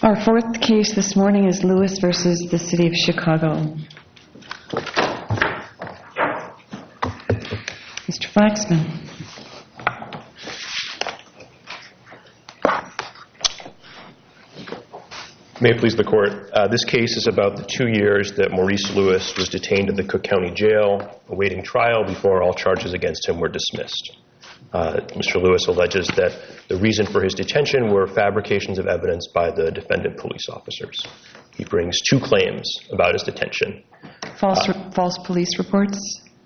Our fourth case this morning is Lewis versus the City of Chicago. Mr. Flaxman. May it please the Court. This case is about the 2 years that Maurice Lewis was detained at the Cook County Jail, awaiting trial before all charges against him were dismissed. Mr. Lewis alleges that the reason for his detention were fabrications of evidence by the defendant police officers. He brings 2 claims about his detention. False police reports?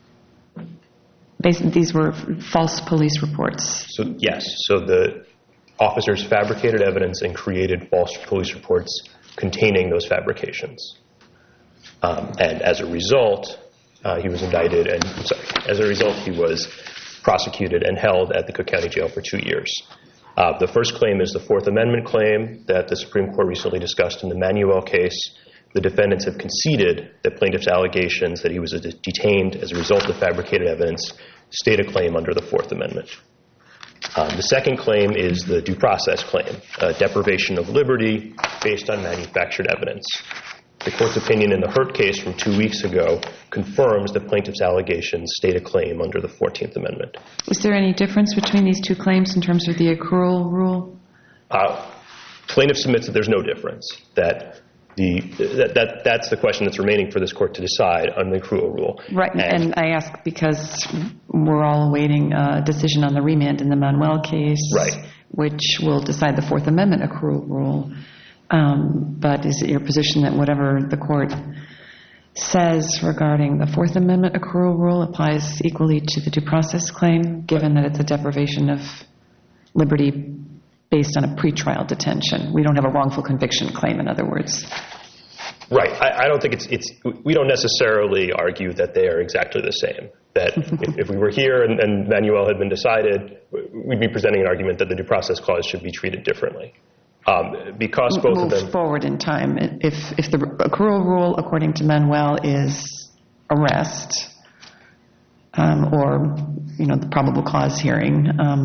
These were false police reports. Yes. So the officers fabricated evidence and created false police reports containing those fabrications. And as a result, he was indicted and, as a result, he was prosecuted and held at the Cook County Jail for 2 years. The first claim is the Fourth Amendment claim that the Supreme Court recently discussed in the Manuel case. The defendants have conceded that plaintiff's allegations that he was detained as a result of fabricated evidence state a claim under the Fourth Amendment. The second claim is the due process claim, deprivation of liberty based on manufactured evidence. The Court's opinion in the Hurt case from 2 weeks ago confirms that plaintiff's allegations state a claim under the 14th Amendment. Is there any difference between these 2 claims in terms of the accrual rule? Plaintiff submits that there's no difference, that's the question that's remaining for this Court to decide on the accrual rule. Right, and I ask because we're all awaiting a decision on the remand in the Manuel case, right, which will decide the Fourth Amendment accrual rule. But is it your position that whatever the Court says regarding the Fourth Amendment accrual rule applies equally to the due process claim, given that it's a deprivation of liberty based on a pretrial detention? We don't have a wrongful conviction claim, in other words. Right. I don't think we don't necessarily argue that they are exactly the same. That if we were here and Manuel had been decided, we'd be presenting an argument that the due process clause should be treated differently. Because both of them move forward in time. If the accrual rule, according to Manuel, is arrest or the probable cause hearing,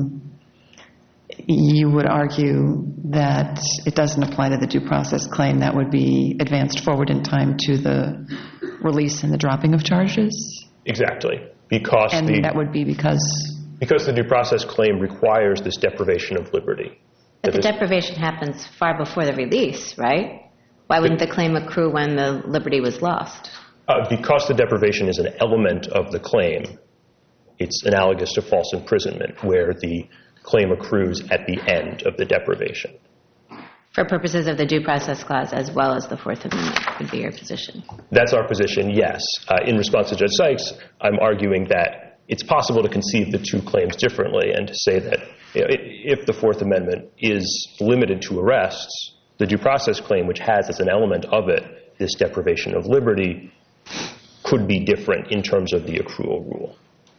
you would argue that it doesn't apply to the due process claim. That would be advanced forward in time to the release and the dropping of charges? Exactly. That would be because the due process claim requires this deprivation of liberty. But the deprivation happens far before the release, right? Why wouldn't the claim accrue when the liberty was lost? Because the deprivation is an element of the claim, it's analogous to false imprisonment, where the claim accrues at the end of the deprivation. For purposes of the due process clause as well as the Fourth Amendment would be your position? That's our position, yes. In response to Judge Sykes, I'm arguing that it's possible to conceive the 2 claims differently and to say that if the Fourth Amendment is limited to arrests, the due process claim, which has as an element of it this deprivation of liberty, could be different in terms of the accrual rule.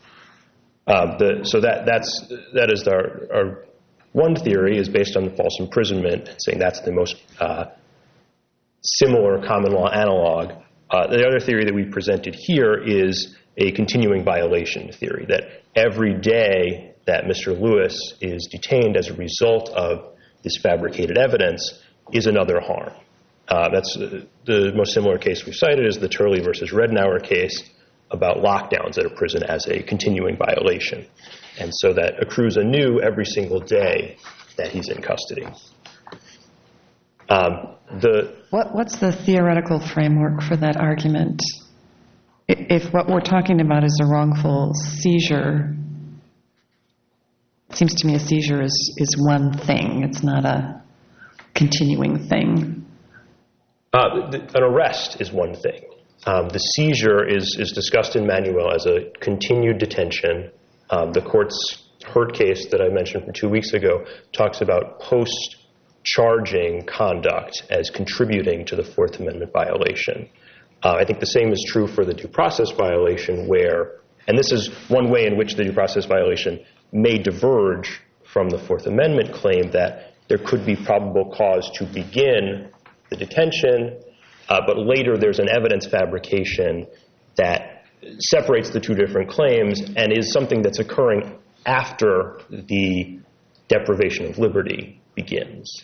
So that is our one theory is based on the false imprisonment, saying that's the most similar common law analog. The other theory that we presented here is a continuing violation theory, that every day that Mr. Lewis is detained as a result of this fabricated evidence is another harm. That's the most similar case we've cited is the Turley versus Rednauer case about lockdowns at a prison as a continuing violation. And so that accrues anew every single day that he's in custody. What's the theoretical framework for that argument? If what we're talking about is a wrongful seizure, it seems to me a seizure is one thing. It's not a continuing thing. An arrest is one thing. The seizure is discussed in Manuel as a continued detention. The Court's Hurt case that I mentioned from 2 weeks ago talks about post-charging conduct as contributing to the Fourth Amendment violation. I think the same is true for the due process violation where, and this is one way in which the due process violation may diverge from the Fourth Amendment claim, that there could be probable cause to begin the detention, but later there's an evidence fabrication that separates the 2 different claims and is something that's occurring after the deprivation of liberty begins.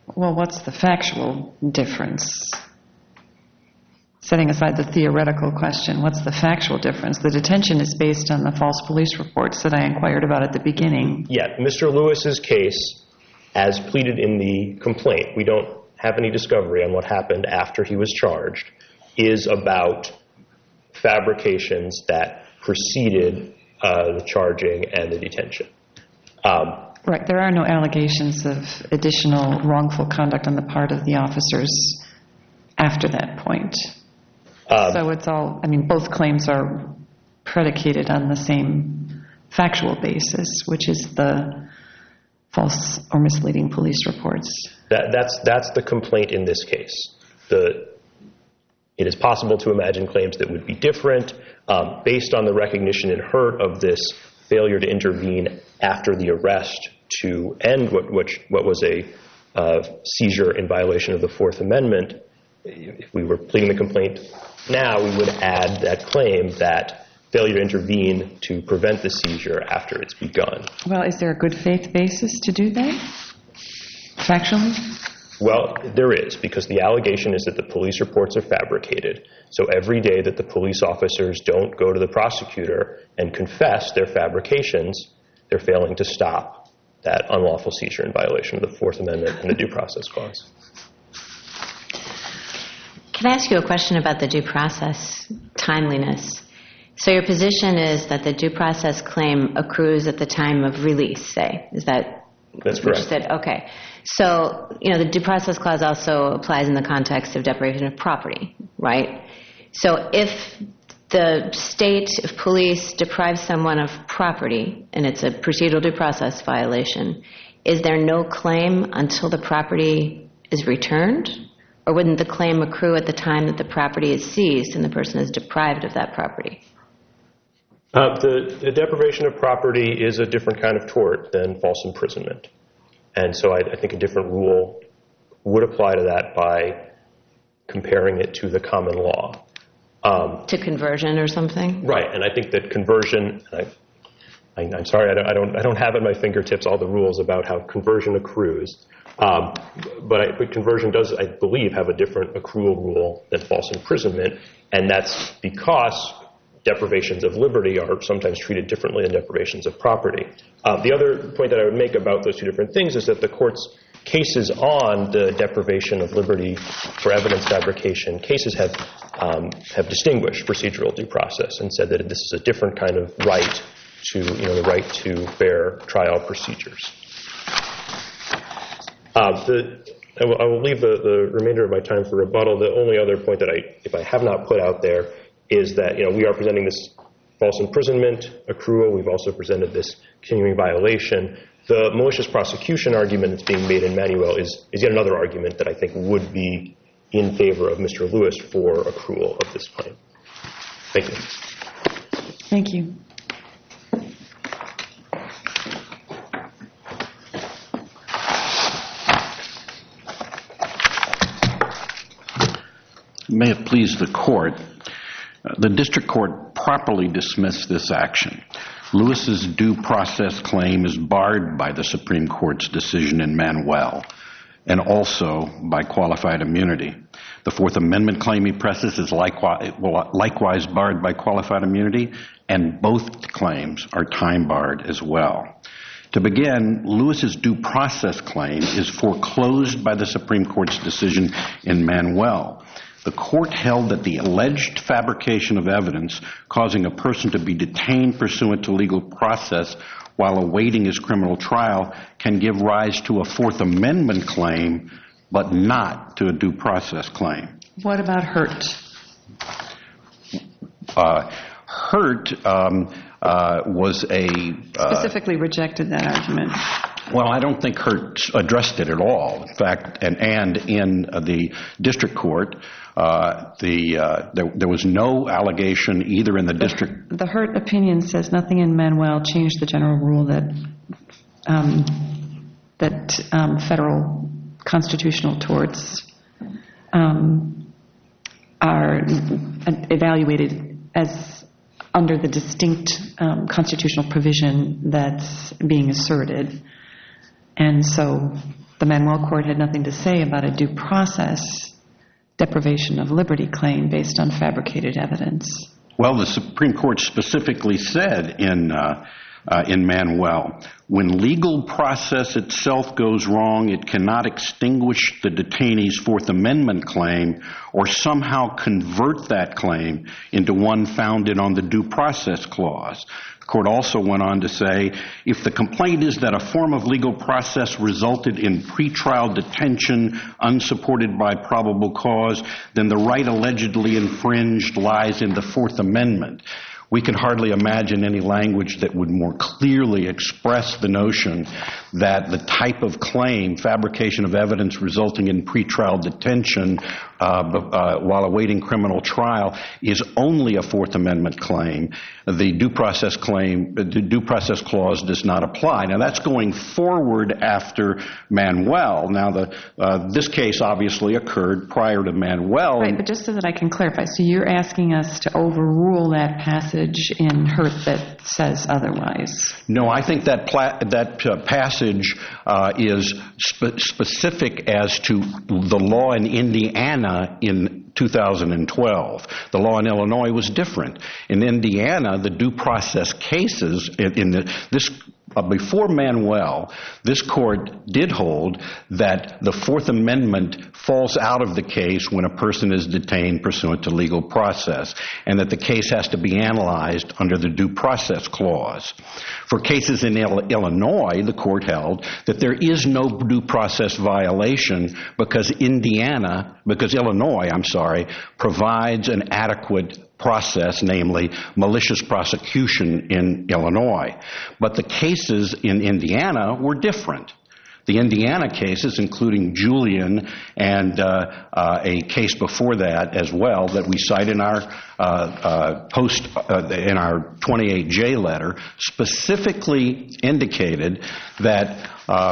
Well, what's the factual difference? Setting aside the theoretical question, what's the factual difference? The detention is based on the false police reports that I inquired about at the beginning. Yeah, Mr. Lewis's case, as pleaded in the complaint, we don't have any discovery on what happened after he was charged, is about fabrications that preceded the charging and the detention. Right, there are no allegations of additional wrongful conduct on the part of the officers after that point. So it's all, I mean, both claims are predicated on the same factual basis, which is the false or misleading police reports. That's the complaint in this case. It is possible to imagine claims that would be different based on the recognition in Hurt of this failure to intervene after the arrest to end what was a seizure in violation of the Fourth Amendment. If we were pleading the complaint now, we would add that claim that failure to intervene to prevent the seizure after it's begun. Well, is there a good faith basis to do that, factually? Well, there is, because the allegation is that the police reports are fabricated. So every day that the police officers don't go to the prosecutor and confess their fabrications, they're failing to stop that unlawful seizure in violation of the Fourth Amendment and the Due Process Clause. Can I ask you a question about the due process timeliness? So your position is that the due process claim accrues at the time of release, say. Is that That's what correct. you said? Okay. So, the due process clause also applies in the context of deprivation of property, right? So if the state, if police deprive someone of property and it's a procedural due process violation, is there no claim until the property is returned? Or wouldn't the claim accrue at the time that the property is seized and the person is deprived of that property? The deprivation of property is a different kind of tort than false imprisonment. And so I think a different rule would apply to that by comparing it to the common law. To conversion or something? Right, and I think that conversion, I'm sorry, I don't have at my fingertips all the rules about how conversion accrues, but conversion does, I believe, have a different accrual rule than false imprisonment, and that's because deprivations of liberty are sometimes treated differently than deprivations of property. The other point that I would make about those two different things is that the court's cases on the deprivation of liberty for evidence fabrication cases have distinguished procedural due process and said that this is a different kind of right to, the right to fair trial procedures. I will leave the remainder of my time for rebuttal. The only other point that if I have not put out there is that, we are presenting this false imprisonment accrual. We've also presented this continuing violation. The malicious prosecution argument that's being made in Manuel is yet another argument that I think would be in favor of Mr. Lewis for accrual of this claim. Thank you. Thank you. May it please the court, the district court properly dismissed this action. Lewis's due process claim is barred by the Supreme Court's decision in Manuel and also by qualified immunity. The Fourth Amendment claim he presses is likewise barred by qualified immunity, and both claims are time barred as well. To begin, Lewis's due process claim is foreclosed by the Supreme Court's decision in Manuel. The court held that the alleged fabrication of evidence causing a person to be detained pursuant to legal process while awaiting his criminal trial can give rise to a Fourth Amendment claim, but not to a due process claim. What about Hurt? Hurt was a... Specifically rejected that argument. Well, I don't think Hurt addressed it at all. In fact, and in the district court, there was no allegation either in the district... The Hurt opinion says nothing in Manuel changed the general rule that federal constitutional torts are evaluated as under the distinct constitutional provision that's being asserted. And so the Manuel court had nothing to say about a due process deprivation of liberty claim based on fabricated evidence. Well, the Supreme Court specifically said in Manuel, when legal process itself goes wrong, it cannot extinguish the detainee's Fourth Amendment claim or somehow convert that claim into one founded on the Due Process Clause. The court also went on to say, if the complaint is that a form of legal process resulted in pretrial detention unsupported by probable cause, then the right allegedly infringed lies in the Fourth Amendment. We can hardly imagine any language that would more clearly express the notion that the type of claim, fabrication of evidence resulting in pretrial detention while awaiting criminal trial, is only a Fourth Amendment claim. The due process clause does not apply. Now, that's going forward after Manuel. Now, this case obviously occurred prior to Manuel. Right, but just so that I can clarify, so you're asking us to overrule that passage in Hurt that says otherwise? No, I think that passage is specific as to the law in Indiana in 2012. The law in Illinois was different. In Indiana, the due process cases before Manuel, this court did hold that the Fourth Amendment falls out of the case when a person is detained pursuant to legal process, and that the case has to be analyzed under the Due Process Clause. For cases in Illinois, the court held that there is no due process violation because Illinois provides an adequate process, namely malicious prosecution in Illinois. But the cases in Indiana were different. The Indiana cases, including Julian and a case before that as well that we cite in our in our 28J letter, specifically indicated that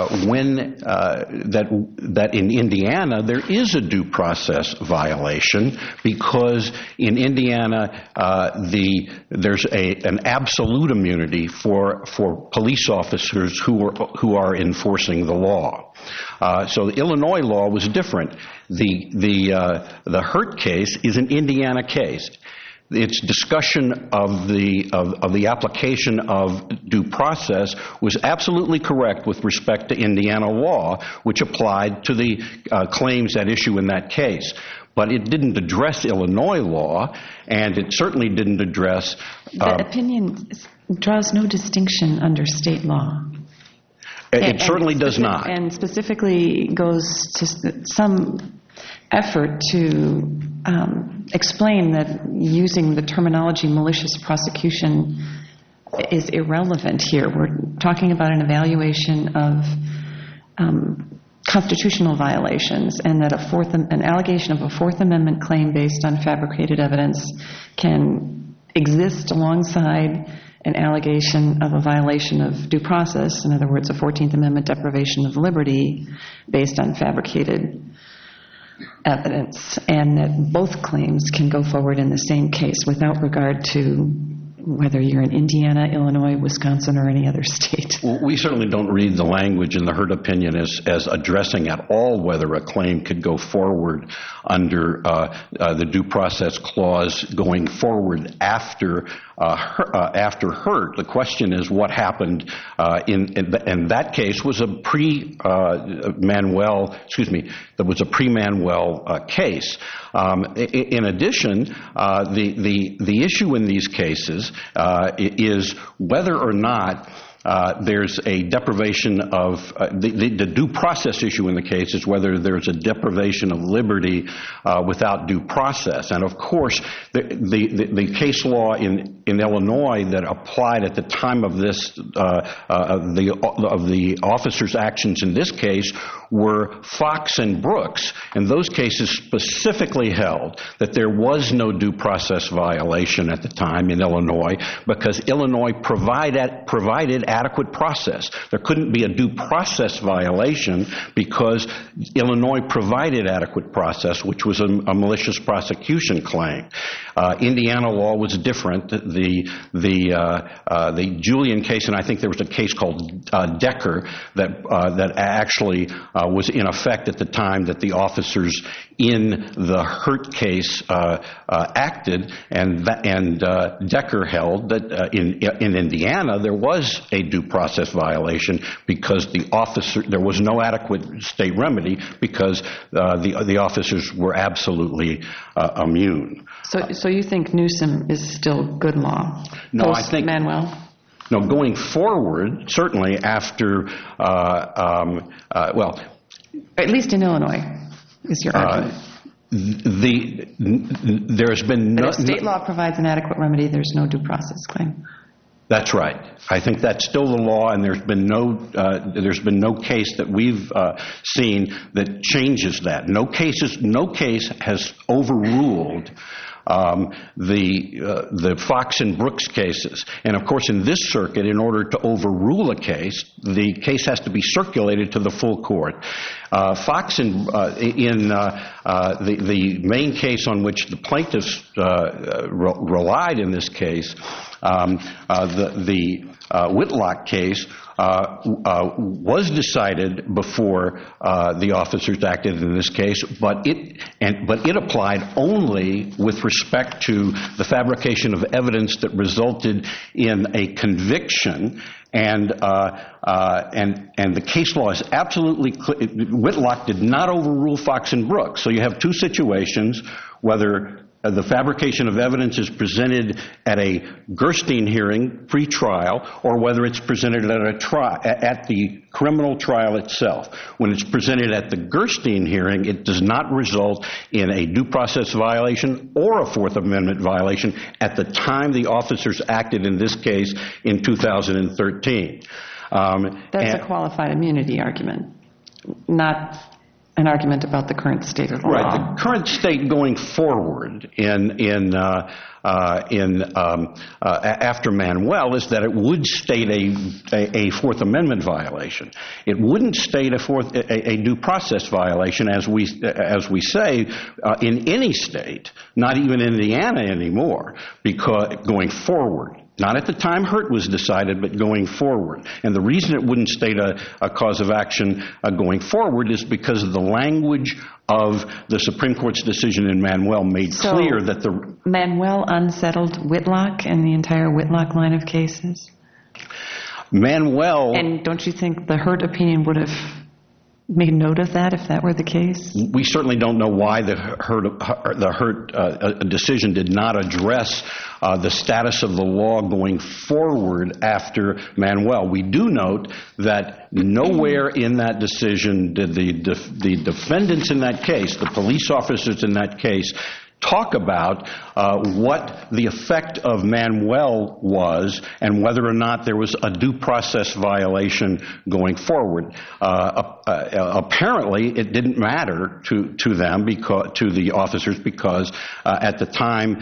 that in Indiana there is a due process violation because in Indiana there's an absolute immunity for police officers who are enforcing the law. So the Illinois law was different. The Hurt case is an Indiana case. Its discussion of the application of due process was absolutely correct with respect to Indiana law, which applied to the claims at issue in that case. But it didn't address Illinois law, and it certainly didn't address... The opinion draws no distinction under state law. It certainly does not. And specifically goes to some effort to explain that using the terminology malicious prosecution is irrelevant here. We're talking about an evaluation of constitutional violations, and that an allegation of a Fourth Amendment claim based on fabricated evidence can exist alongside an allegation of a violation of due process, in other words, a 14th Amendment deprivation of liberty based on fabricated evidence, and that both claims can go forward in the same case without regard to whether you're in Indiana, Illinois, Wisconsin, or any other state. Well, we certainly don't read the language in the Hurt opinion as addressing at all whether a claim could go forward under the Due Process Clause going forward after Hurt. The question is what happened in that case was a pre-Manuel case. In addition, the issue in these cases is whether or not there's a deprivation of the due process issue in the case is whether there's a deprivation of liberty without due process. And of course, the case law in Illinois that applied at the time of this of the officers' actions in this case were Fox and Brooks, and those cases specifically held that there was no due process violation at the time in Illinois because Illinois provided adequate process. There couldn't be a due process violation because Illinois provided adequate process, which was a malicious prosecution claim. Indiana law was different. The Julian case, and I think there was a case called Decker that actually was in effect at the time that the officers in the Hurt case acted, and Decker held that in Indiana there was a due process violation because there was no adequate state remedy because the officers were absolutely immune. So you think Newsom is still good law? No, I think Manuel. No, going forward, certainly after at least in Illinois, is your argument. There's been But if state law provides an adequate remedy, there's no due process claim. That's right. I think that's still the law, and there's been no case that we've seen that changes that. No case has overruled the Fox and Brooks cases. And of course, in this circuit, in order to overrule a case, the case has to be circulated to the full court. Fox in the main case on which the plaintiffs relied in this case, the Whitlock case, was decided before the officers acted in this case, but it applied only with respect to the fabrication of evidence that resulted in a conviction. And the case law is absolutely clear. Whitlock did not overrule Fox and Brooks. So you have two situations, whether the fabrication of evidence is presented at a Gerstein hearing, pre-trial, or whether it's presented at the criminal trial itself. When it's presented at the Gerstein hearing, it does not result in a due process violation or a Fourth Amendment violation at the time the officers acted in this case in 2013. That's a qualified immunity argument, not an argument about the current state of the law. Right. The current state going forward after Manuel is that it would state a Fourth Amendment violation. It wouldn't state a due process violation, as we say, in any state, not even Indiana anymore, because going forward. Not at the time Hurt was decided, but going forward. And the reason it wouldn't state a cause of action going forward is because of the language of the Supreme Court's decision in Manuel made clear that the... Manuel unsettled Whitlock and the entire Whitlock line of cases? Manuel... And don't you think the Hurt opinion would have made note of that if that were the case? We certainly don't know why the Hurt decision did not address the status of the law going forward after Manuel. We do note that nowhere in that decision did the defendants in that case, the police officers in that case, talk about what the effect of Manuel was and whether or not there was a due process violation going forward. Apparently, it didn't matter to them, to the officers, because at the time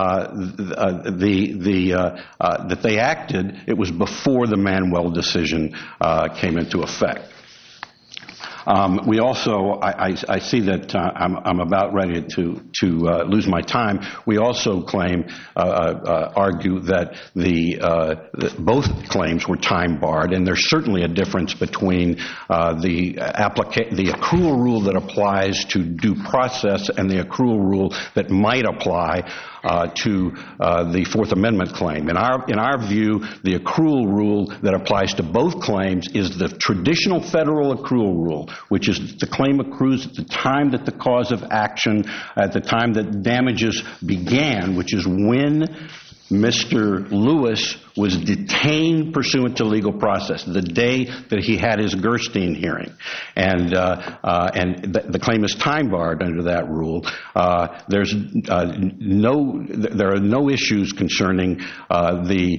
that they acted, it was before the Manuel decision came into effect. We also, I see that I'm about ready to lose my time. We also argue that both claims were time barred, and there's certainly a difference between the accrual rule that applies to due process and the accrual rule that might apply to the Fourth Amendment claim. In our view, the accrual rule that applies to both claims is the traditional federal accrual rule, which is the claim accrues at the time that the cause of action, at the time that damages began, which is when Mr. Lewis was detained pursuant to legal process, the day that he had his Gerstein hearing. And the claim is time barred under that rule. There are no issues concerning the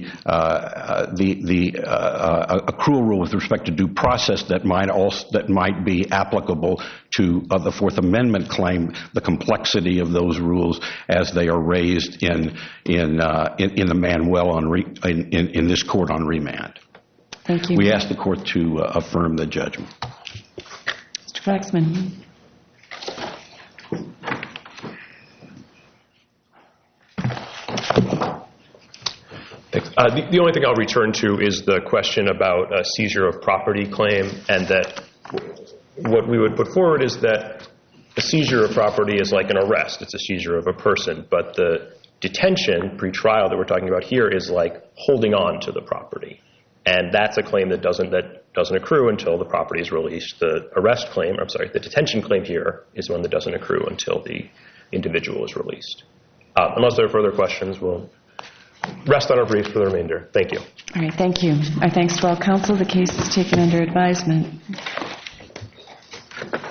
accrual rule with respect to due process that might be applicable to the Fourth Amendment claim, the complexity of those rules as they are raised in the Manuel in this court on remand. Thank you. We ask the court to affirm the judgment. Mr. Flaxman. Thanks. The only thing I'll return to is the question about a seizure of property claim, and that what we would put forward is that a seizure of property is like an arrest. It's a seizure of a person, but the detention pre-trial that we're talking about here is like holding on to the property, and that's a claim that doesn't accrue until the property is released. The detention claim here is one that doesn't accrue until the individual is released. Unless there are further questions, we'll rest on our briefs for the remainder. Thank you. All right, thank you. Our thanks to all counsel. The case is taken under advisement.